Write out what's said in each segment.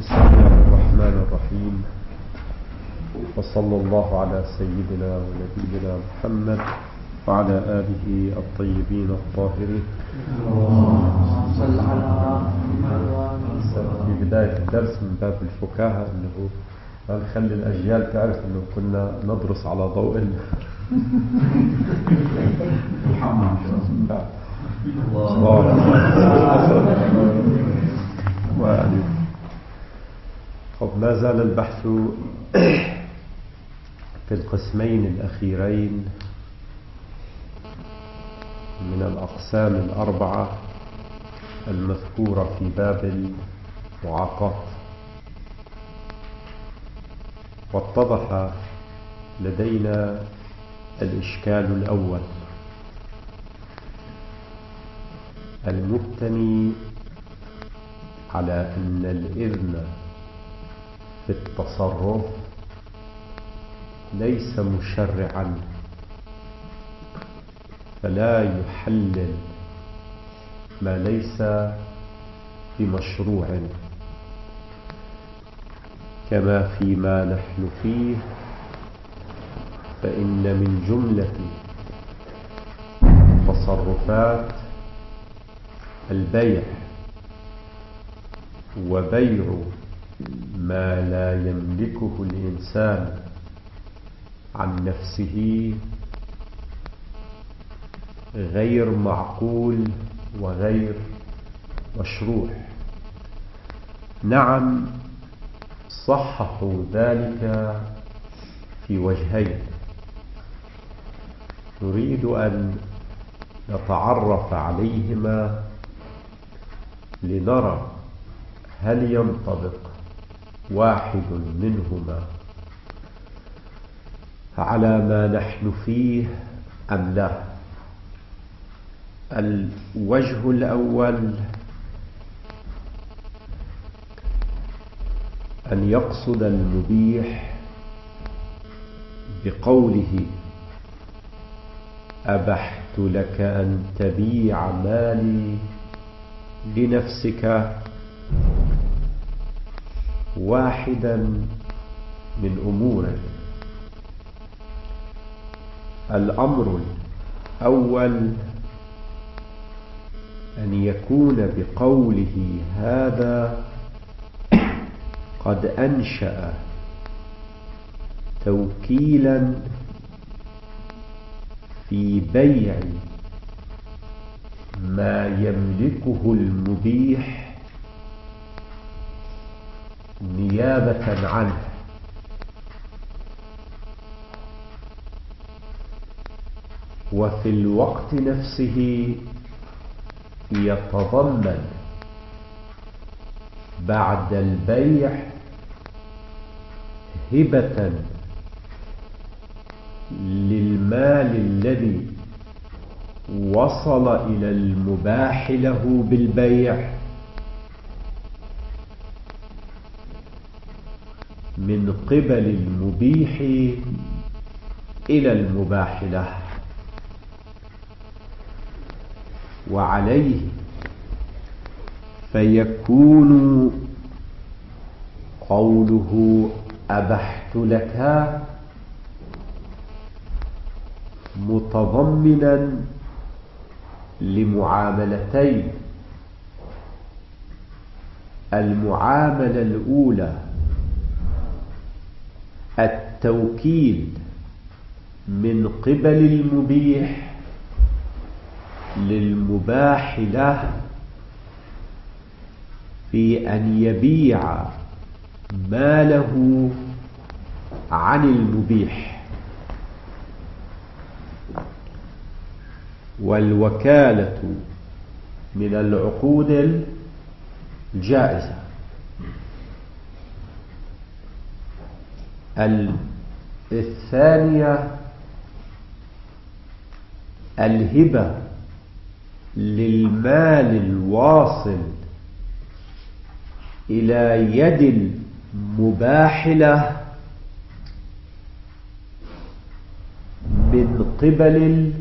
بسم الله الرحمن الرحيم، وصلى الله على سيدنا ونبينا محمد وعلى آله الطيبين الطاهرين. في بداية الدرس من باب الفكاهة أنه نخلي الأجيال تعرف أنه كنا ندرس على ضوء ما زال البحث في القسمين الأخيرين من الأقسام الأربعة المذكورة في باب المعاقات. واتضح لدينا الإشكال الأول المبتني على أن الإذن في التصرف ليس مشرعا، فلا يحلل ما ليس بمشروع، كما فيما نحن فيه، فإن من جملة التصرفات البيع، وبيع ما لا يملكه الإنسان عن نفسه غير معقول وغير مشروع. نعم، صححوا ذلك في وجهين، نريد أن نتعرف عليهما لنرى هل ينطبق واحد منهما على ما نحن فيه أم لا. الوجه الأول أن يقصد المبيح بقوله أبحت لك أن تبيع مالي لنفسك واحدا من أموره. الأمر الأول أن يكون بقوله هذا قد أنشأ توكيلا في بيع ما يملكه المبيح نيابة عنه، وفي الوقت نفسه يتضمن بعد البيع هبة للمال الذي وصل إلى المباح له بالبيع من قبل المبيح إلى المباح له. وعليه فيكون قوله أبحت لك متضمنا لمعاملتين. المعاملة الأولى التوكيل من قبل المبيح للمباح له في أن يبيع ماله عن المبيح. والوكالة من العقود الجائزة. الثانية الهبة للمال الواصل إلى يد المباح له من قبل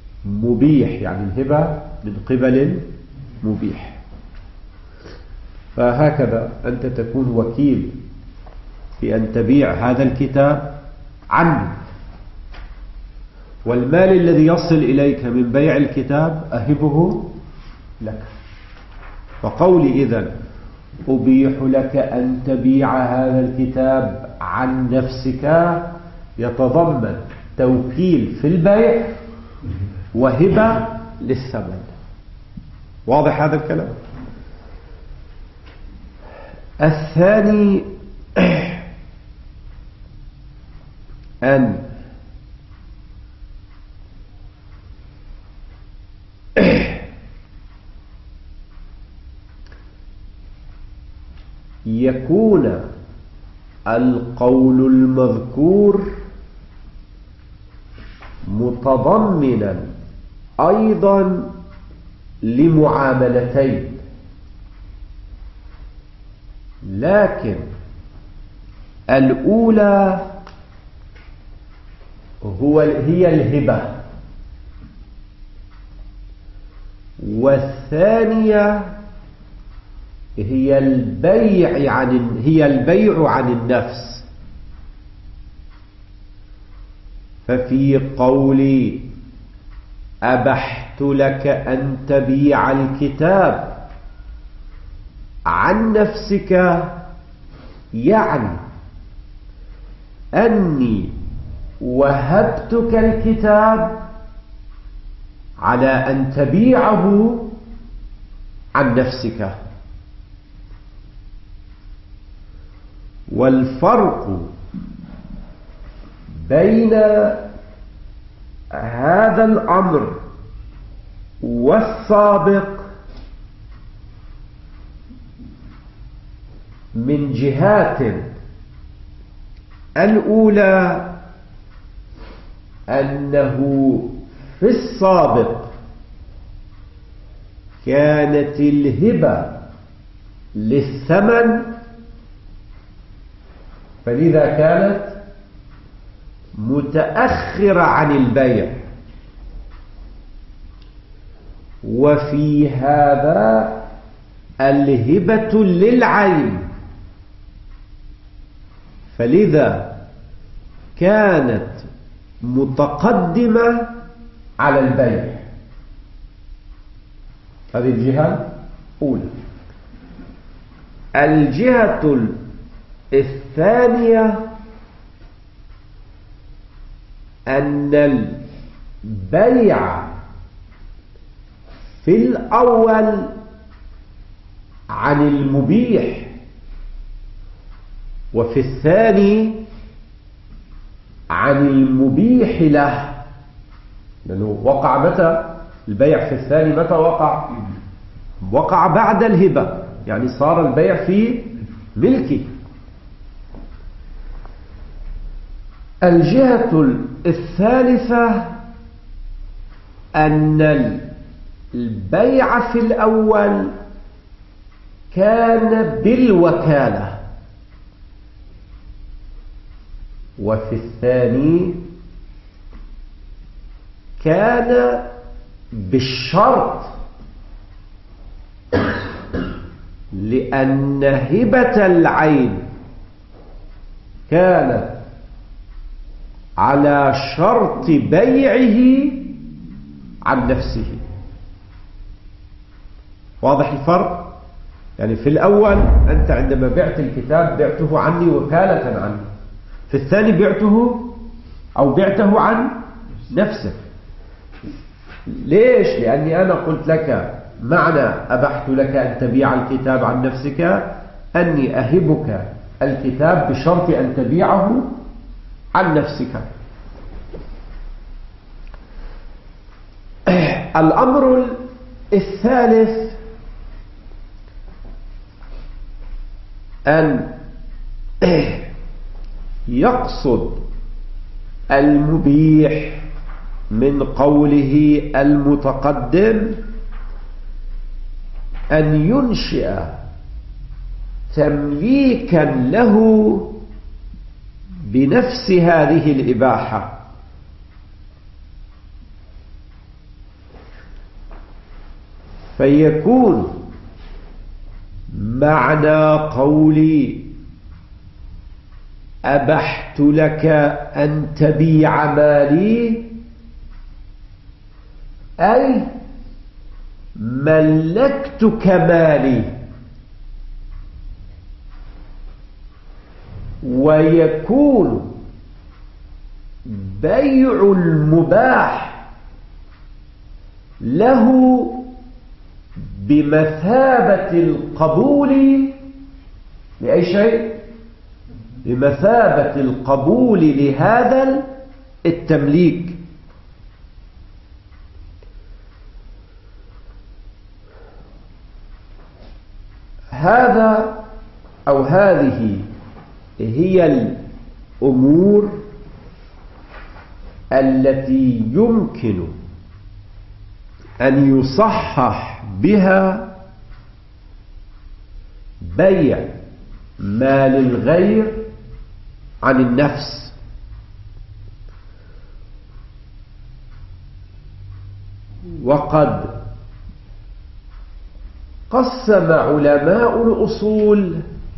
المبيح، يعني الهبة من قبل المبيح. فهكذا أنت تكون وكيل في أن تبيع هذا الكتاب عني، والمال الذي يصل إليك من بيع الكتاب أهبه لك. فقولي إذن أبيح لك أن تبيع هذا الكتاب عن نفسك يتضمن توكيل في البيع وهبة للثمن. واضح هذا الكلام؟ الثاني أن يكون القول المذكور متضمنا أيضا لمعاملتين، لكن الأولى هي الهبة، والثانية هي البيع عن النفس. ففي قولي أبحت لك أن تبيع الكتاب عن نفسك، يعني أني وهبتك الكتاب على أن تبيعه عن نفسك. والفرق بين هذا الأمر والسابق من جهات. الأولى أنه في السابق كانت الهبة للثمن، فلذا كانت متأخرة عن البيع، وفي هذا الهبة للعين، فلذا كانت متقدمة على البيع. هذه الجهة الأولى. الجهة الثانية أن البيع في الأول عن المبيح، وفي الثاني عن المبيح له. لأنه وقع متى البيع في الثاني؟ متى وقع بعد الهبة، يعني صار البيع في ملكه. الجهة الثالثة أن البيع في الأول كان بالوكالة، وفي الثاني كان بالشرط، لأن هبة العين كانت على شرط بيعه عن نفسه. واضح الفرق؟ يعني في الأول أنت عندما بعت الكتاب بعته عني وكالة عني، في الثاني بعته عن نفسك. ليش؟ لأني أنا قلت لك معنى أبحت لك أن تبيع الكتاب عن نفسك أني أهبك الكتاب بشرط أن تبيعه عن نفسك. الأمر الثالث أن يقصد المبيح من قوله المتقدم أن ينشئ تمليكا له بنفس هذه الإباحة، فيكون معنى قولي أبحت لك أن تبيع مالي أي ملكتك مالي. ويكون بيع المباح له بمثابة القبول لأي شيء، بمثابة القبول لهذا التمليك. هذا أو هذه هي الأمور التي يمكن أن يصحح بها بيع مال الغير عن النفس. وقد قسم علماء الأصول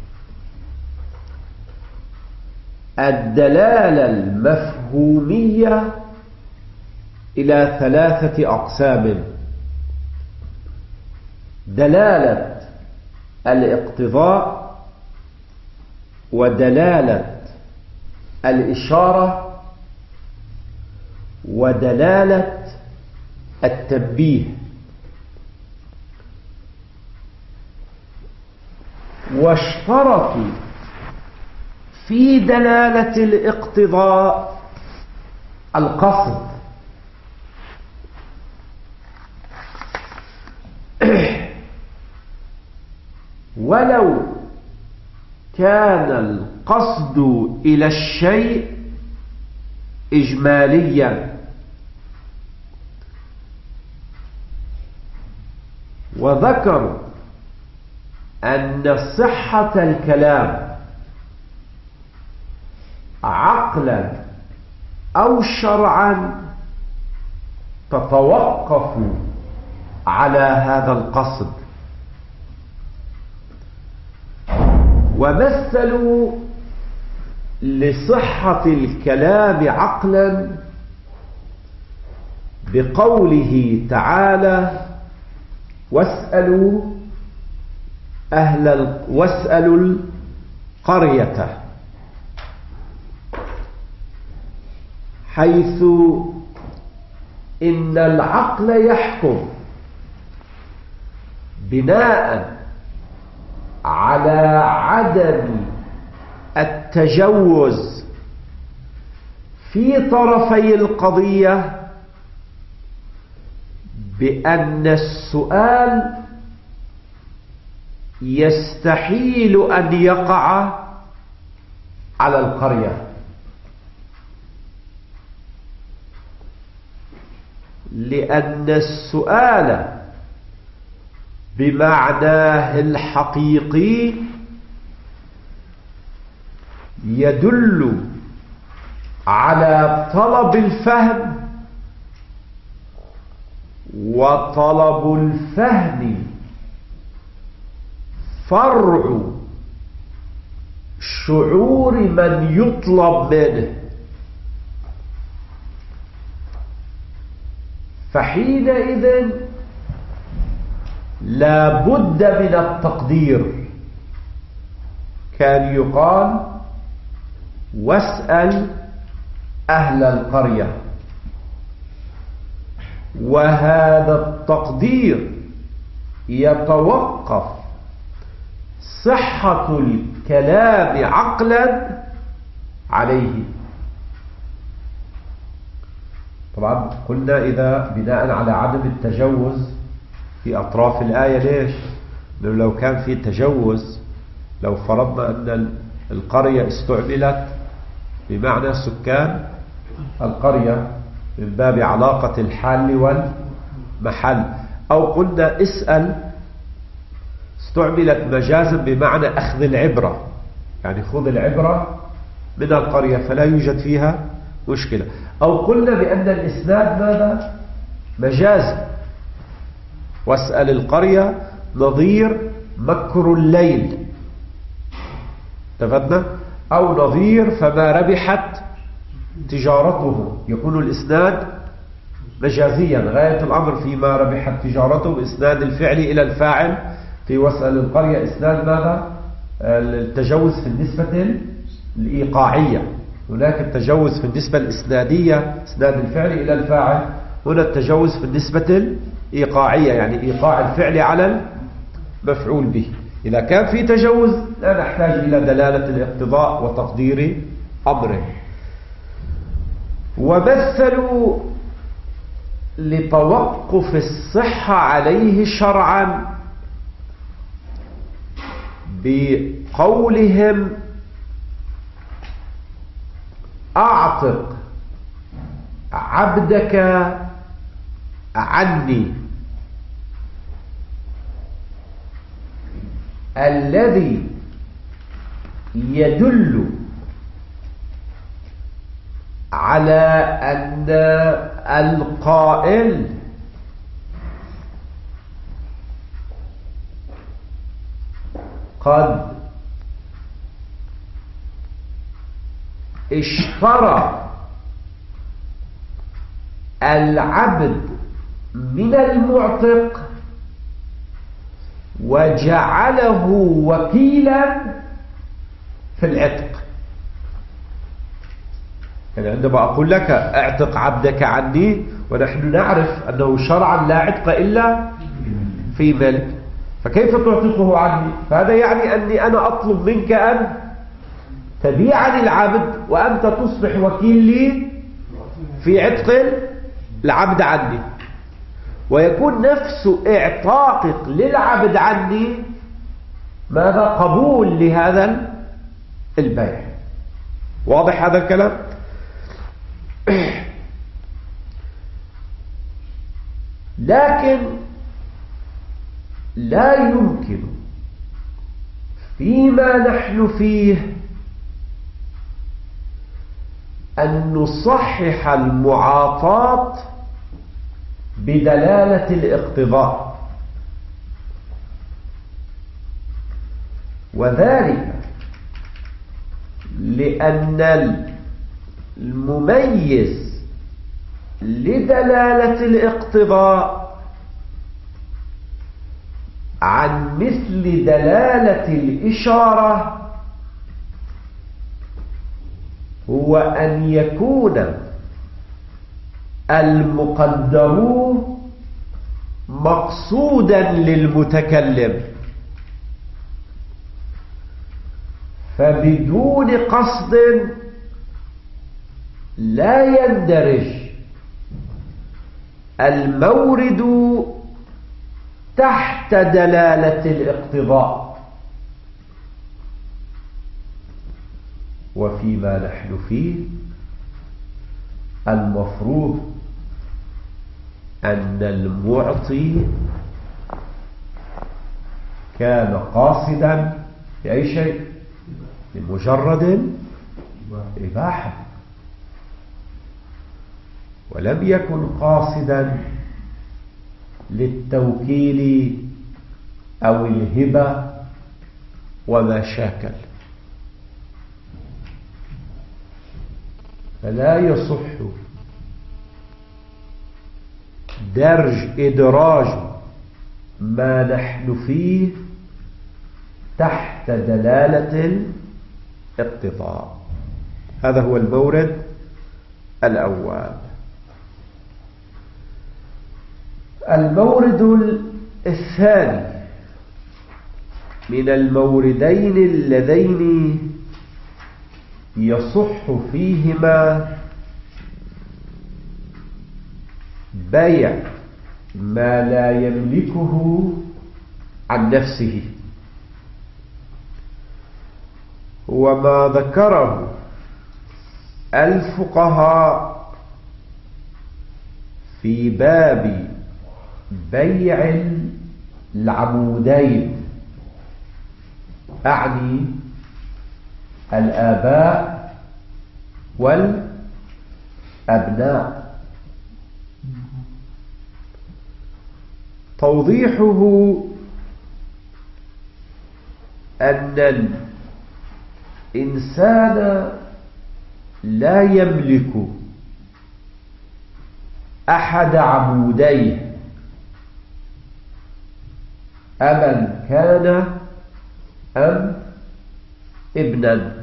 الدلالة المفهومية إلى 3 أقسام: دلالة الاقتضاء، ودلالة الإشارة، ودلالة التنبيه. واشترطوا في دلالة الاقتضاء القصد، ولو كان القصد إلى الشيء إجماليا. وذكروا أن صحة الكلام عقلا أو شرعا تتوقف على هذا القصد. ومثلوا لصحة الكلام عقلا بقوله تعالى: واسألوا القرية، حيث إن العقل يحكم بناء على عدم التجوز في طرفي القضية بأن السؤال يستحيل أن يقع على القرية، لأن السؤال بمعناه الحقيقي يدل على طلب الفهم، وطلب الفهم فرع شعور من يطلب منه. فحينئذ لا بد من التقدير. كان يقال: واسأل أهل القرية. وهذا التقدير يتوقف صحة الكلام عقلا عليه. طبعا قلنا إذا بناء على عدم التجوز في أطراف الآية. ليش؟ لو كان في تجوز، لو فرضنا أن القرية استعملت بمعنى سكان القرية من باب علاقة الحال والمحل، أو قلنا اسأل استعملت مجازا بمعنى أخذ العبرة، يعني خذ العبرة من القرية فلا يوجد فيها مشكلة، أو قلنا بأن الإسناد ماذا؟ مجاز. واسأل القرية نظير مكر الليل، اتفقنا؟ أو نظير فما ربحت تجارته، يكون الإسناد مجازيا، غاية الأمر فيما ربحت تجارته بإسناد الفعل إلى الفاعل. في واسأل القرية إسناد ماذا؟ التجوز في النسبة الإيقاعية، هناك التجوز في النسبة الإسنادية إسناد الفعل إلى الفاعل، هنا التجوز في النسبة الإيقاعية يعني إيقاع الفعل على المفعول به. إذا كان في تجوز لا نحتاج إلى دلالة الاقتضاء وتقدير أمره. ومثلوا لتوقف الصحة عليه شرعا بقولهم أعتق عبدك عني، الذي يدل على أن القائل قد اشترى العبد من المعتق وجعله وكيلا في العتق. يعني عندما أقول لك اعتق عبدك عني، ونحن نعرف أنه شرعا لا عتق إلا في ملك، فكيف تعتقه عني؟ فهذا يعني أني أنا أطلب منك أن تبيعني العبد وأنت تصبح وكيل لي في عتق العبد عني، ويكون نفس اعتاقك للعبد عني ماذا؟ قبول لهذا البيع. واضح هذا الكلام؟ لكن لا يمكن فيما نحن فيه أن نصحح المعاطاة بدلالة الاقتضاء، وذلك لأن المميز لدلالة الاقتضاء عن مثل دلالة الإشارة هو أن يكون المقدر مقصودا للمتكلم، فبدون قصد لا يندرج المورد تحت دلالة الاقتضاء. وفيما نحن فيه المفروض أن المعطي كان قاصدا لأي شيء، لمجرد إباحة، ولم يكن قاصدا للتوكيل أو الهبة وما شاكل، فلا يصح إدراج ما نحن فيه تحت دلالة الاقتضاء. هذا هو المورد الأول. المورد الثاني من الموردين اللذين يصح فيهما بيع ما لا يملكه عن نفسه، هو ما ذكره الفقهاء في باب بيع العمودين، أعني الآباء والأبناء. توضيحه أن الإنسان لا يملك أحد عموديه أبا كان أم ابنا.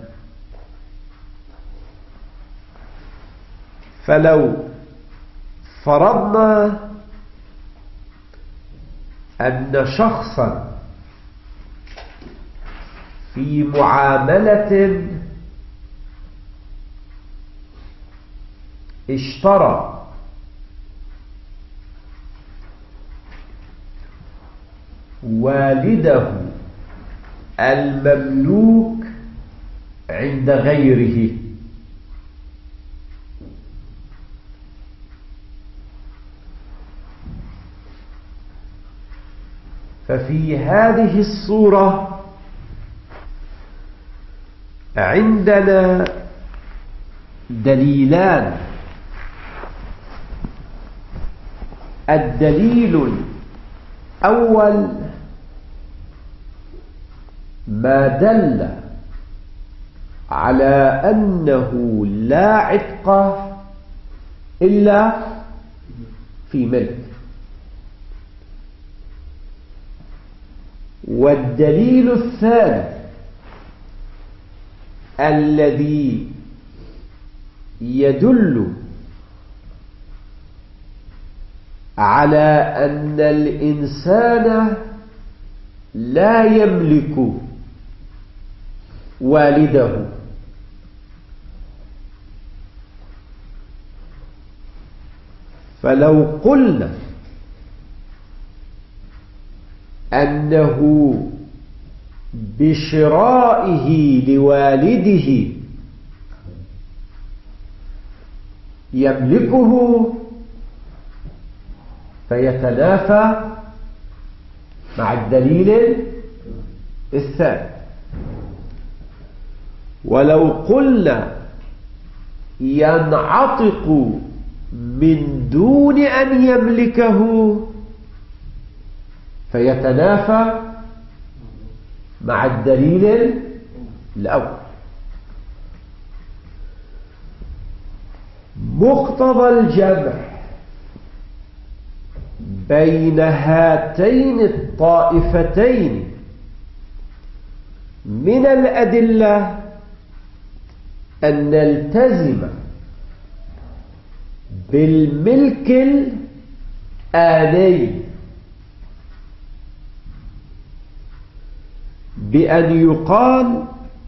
فلو فرضنا أن شخصا في معاملة اشترى والده المملوك عند غيره، ففي هذه الصورة عندنا دليلان. الدليل الأول ما دل على أنه لا عتق إلا في ملك، والدليل الثاني الذي يدل على أن الإنسان لا يملك والده، فلو قلنا أنه بشرائه لوالده يملكه فيتنافى مع الدليل الثاني. ولو قلنا ينعتق من دون أن يملكه فيتنافى مع الدليل الأول. مقتضى الجمع بين هاتين الطائفتين من الأدلة أن نلتزم بالملك الآني، بأن يقال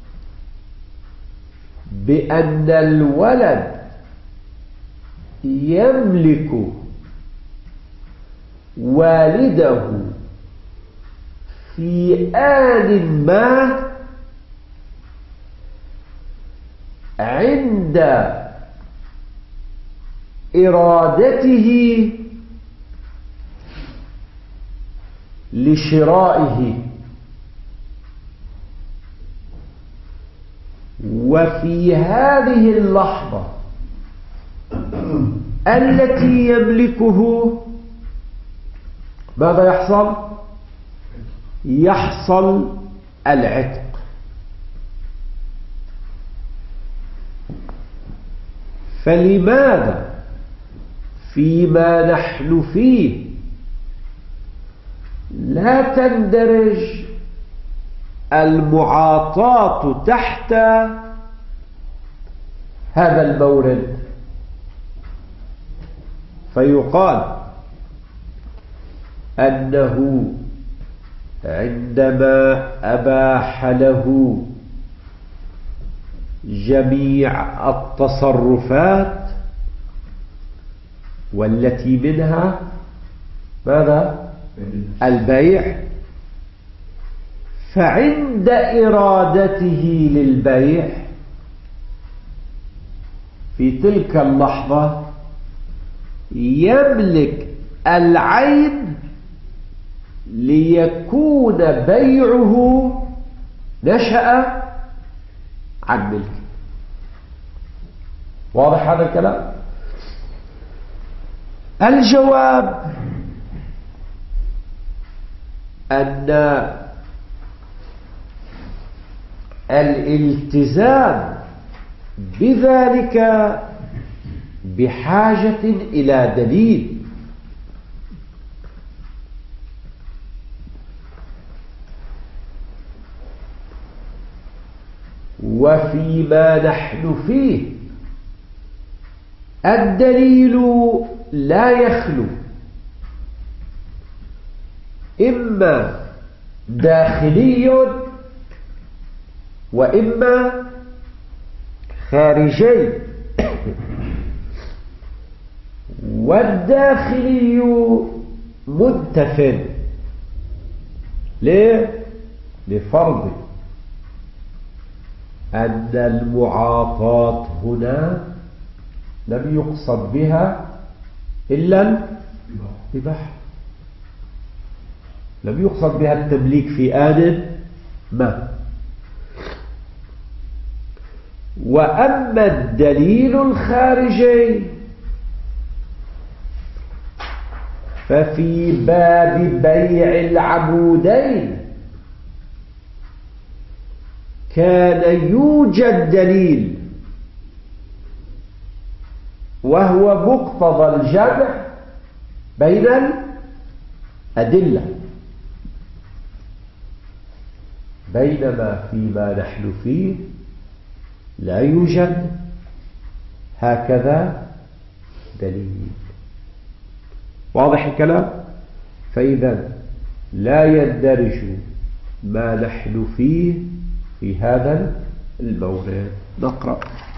بأن الولد يملك والده في آن ما عند إرادته لشرائه، وفي هذه اللحظة التي يملكه ماذا يحصل؟ يحصل العتق. فلماذا فيما نحن فيه لا تندرج المعاطاة تحت هذا المورد؟ فيقال أنه عندما أباح له جميع التصرفات والتي منها ماذا؟ البيع، فعند إرادته للبيع في تلك اللحظة يملك العين ليكون بيعه نشأ عن ملكه. واضح هذا الكلام؟ الجواب أن الالتزام بذلك بحاجة إلى دليل. وفيما نحن فيه الدليل لا يخلو إما داخلي وإما خارجي. والداخلي منتف لفرض أن المعاطاة هنا لم يقصد بها إلا الإباحة، لم يقصد بها التمليك في آن ما. وأما الدليل الخارجي ففي باب بيع العمودين كان يوجد دليل وهو مقتضى الجمع بين الأدلة، بينما فيما نحن فيه لا يوجد هكذا دليل. واضح الكلام؟ فإذا لا يندرج ما نحن فيه في هذا المورد. نقرأ.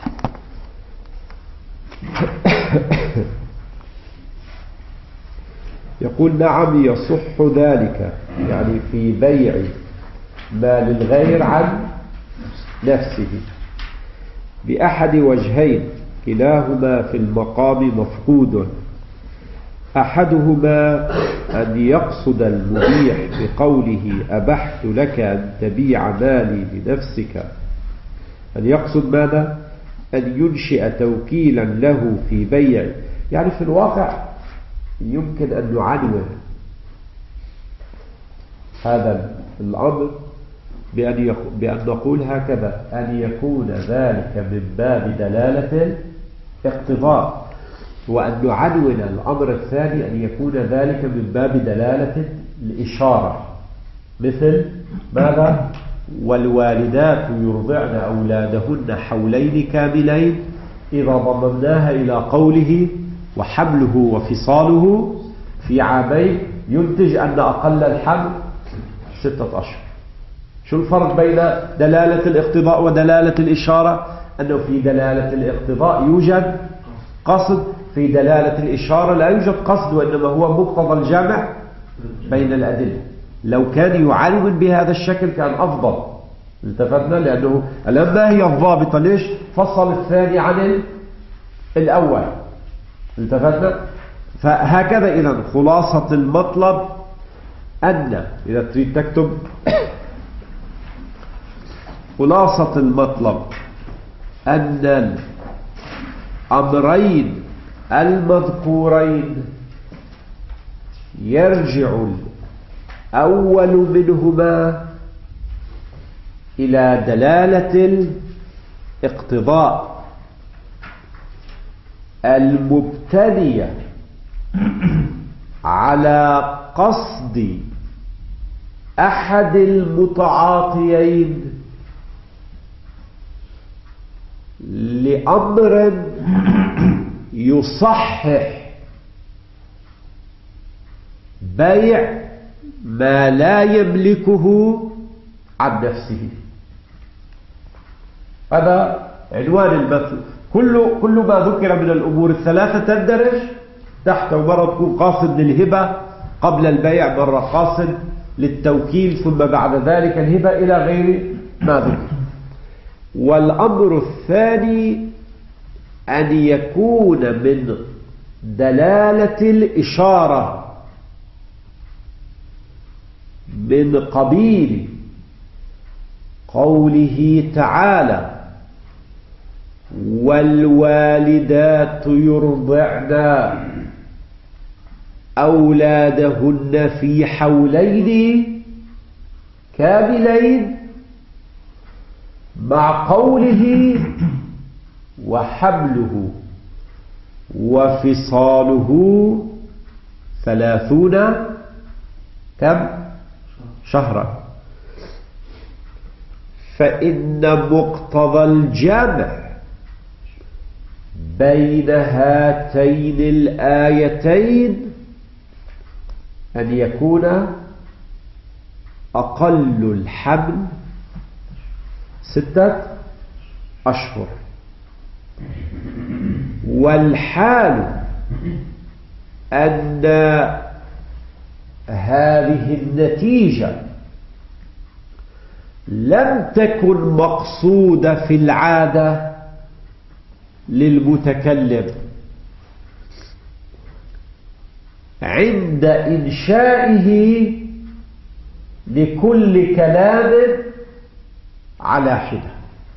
يقول نعم يصح ذلك، يعني في بيع ما للغير عن نفسه بأحد وجهين كلاهما في المقام مفقود. أحدهما أن يقصد المبيح بقوله أبحت لك أن تبيع مالي لنفسك، أن يقصد ماذا؟ أن ينشئ توكيلا له في بيع. يعني في الواقع يمكن أن نعنون هذا الأمر بأن نقول هكذا: أن يكون ذلك من باب دلالة الاقتضاء، وأن نعنون الأمر الثاني أن يكون ذلك من باب دلالة الإشارة، مثل ماذا؟ والوالدات يرضعن أولادهن حولين كاملين إذا ضممناها إلى قوله وحمله وفصاله في عامين ينتج أن أقل الحمل 6 أشهر. شو الفرق بين دلالة الاقتضاء ودلالة الإشارة؟ أنه في دلالة الاقتضاء يوجد قصد، في دلالة الإشارة لا يوجد قصد، وإنما هو مقتضى الجمع بين الأدلة. لو كان يعلم بهذا الشكل كان أفضل. التفتنا لأنه الآن ما هي الضابطة؟ ليش فصل الثاني عن الأول؟ التفتنا. فهكذا إذن خلاصة المطلب أن إذا تريد تكتب خلاصة المطلب أن الأمرين المذكورين يرجع الأول منهما إلى دلالة الاقتضاء المبتنية على قصد أحد المتعاطيين لأمر يصحح بيع ما لا يملكه عن نفسه. هذا عنوان المثل. كل ما ذكر من الأمور الثلاثة تندرج تحته. مرة تكون قاصد للهبة قبل البيع، مرة قاصد للتوكيل، ثم بعد ذلك الهبة إلى غير ما ذكر. والأمر الثاني أن يكون من دلالة الإشارة من قبيل قوله تعالى والوالدات يرضعن أولادهن في حولين كاملين مع قوله وحمله وفصاله 30 كم شهرا، فإن مقتضى الجمع بين هاتين الآيتين أن يكون أقل الحمل 6 أشهر، والحال أن هذه النتيجة لم تكن مقصودة في العادة للمتكلم عند إنشائه لكل كلام على حدة.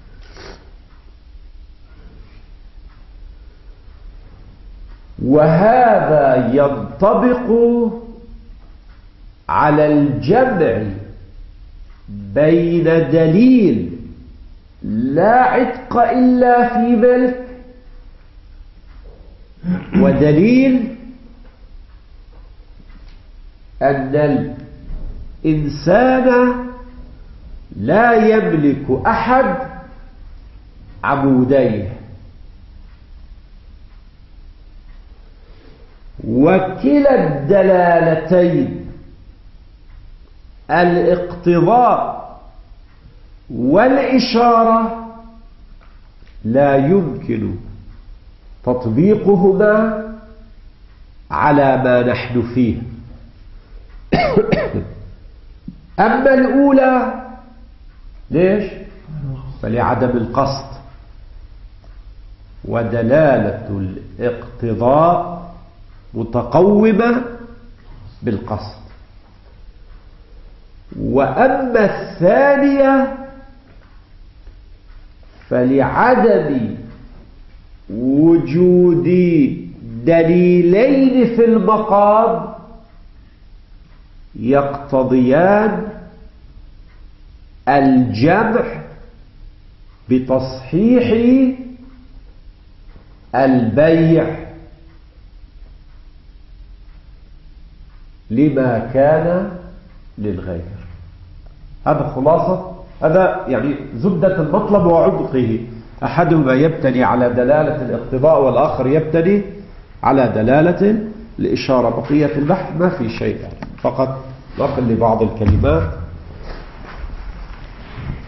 وهذا ينطبق على الجمع بين دليل لا عتق إلا في ملك ودليل أن الإنسان لا يملك أحد عبوديه، وكلا الدلالتين الاقتضاء والإشارة لا يمكن تطبيقهما على ما نحن فيه. أما الأولى ليش؟ فلعدم القصد، ودلالة الاقتضاء متقومة بالقصد. وأما الثانية فلعدم وجود دليلين في المقام يقتضيان الجمع بتصحيح البيع لما كان للغير. هذا خلاصة، هذا يعني زبدة المطلب وعمقه. أحدهما يبتني على دلالة الاقتضاء والآخر يبتني على دلالة الإشارة. بقية البحث ما في شيء، فقط نقل لبعض الكلمات